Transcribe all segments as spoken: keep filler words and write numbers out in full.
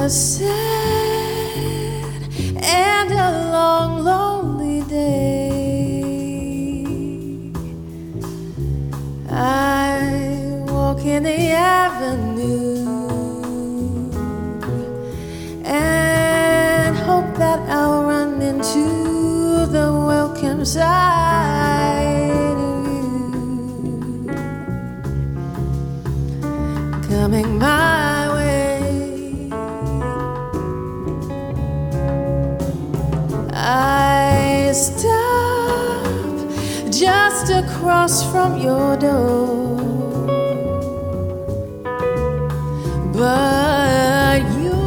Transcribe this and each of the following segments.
a sad and a long, lonely day. I walk in the avenue and hope that I'll run into the welcome side of you coming my way. I stop just across from your door, but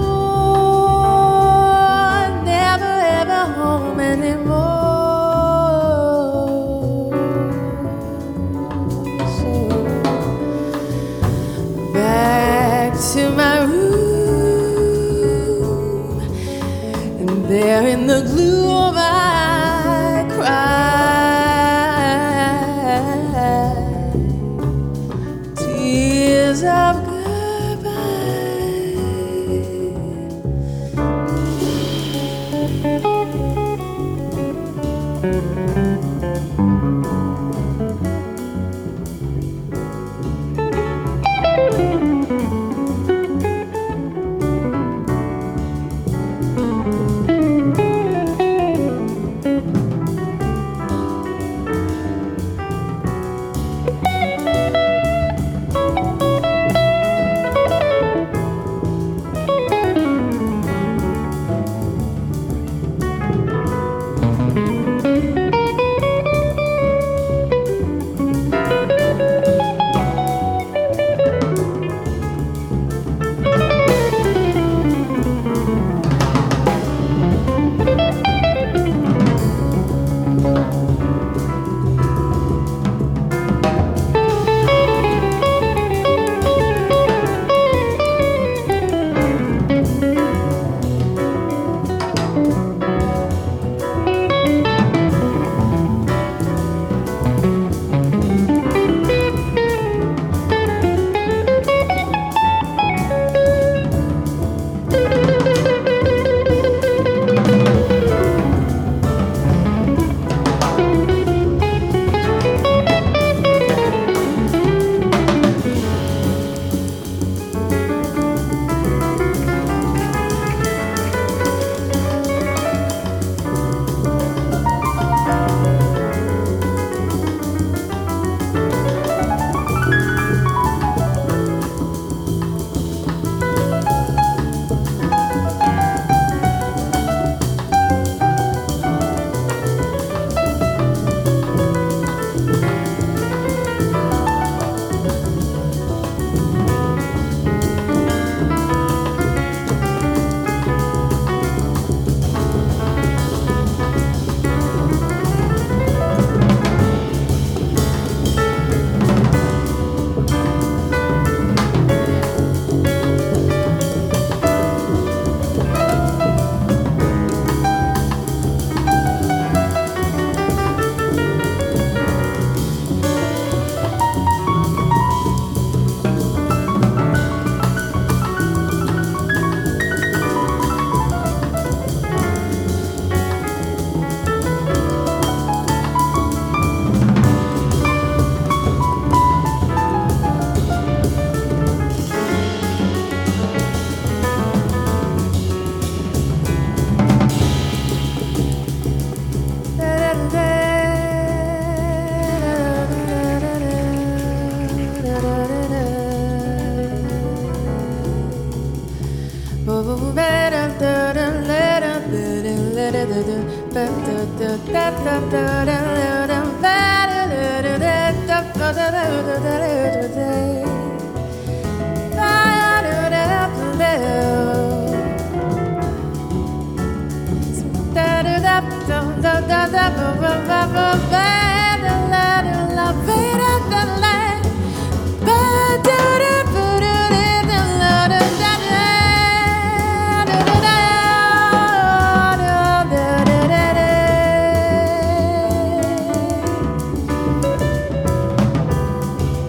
you're never ever home anymore. So back to my room, and there in the gloom I cry tears of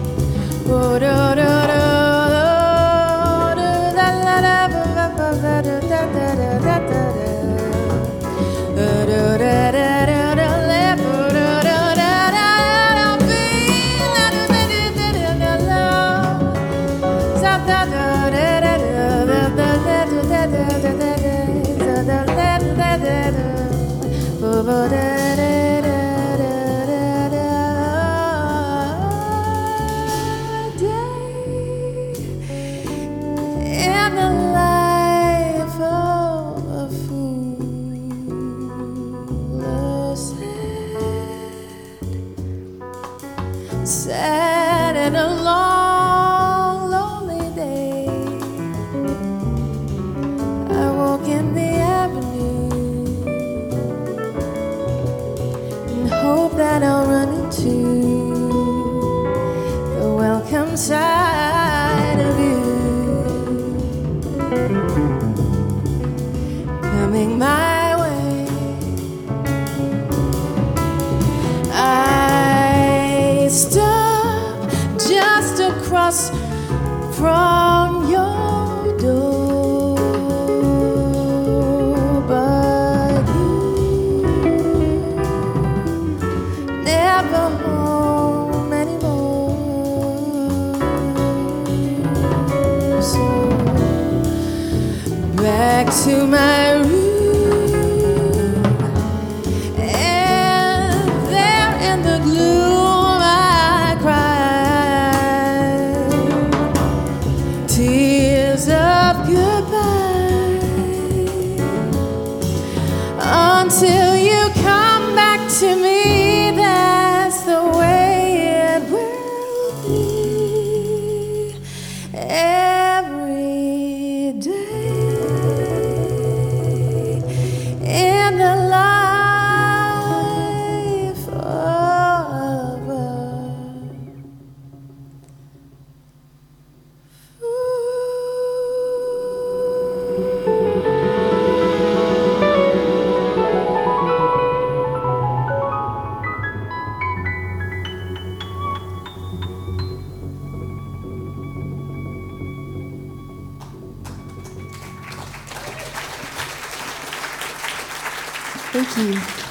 da da in the life of a fool, sad, sad and a long, lonely day. I walk in the avenue and hope that I'll run into the welcome side of you coming my way. I stop just across from your door, but you never home anymore. So back to my room, and there in the gloom I cried tears of goodbye until you come back to me. That's the way it will be every day in the life of a Thank you.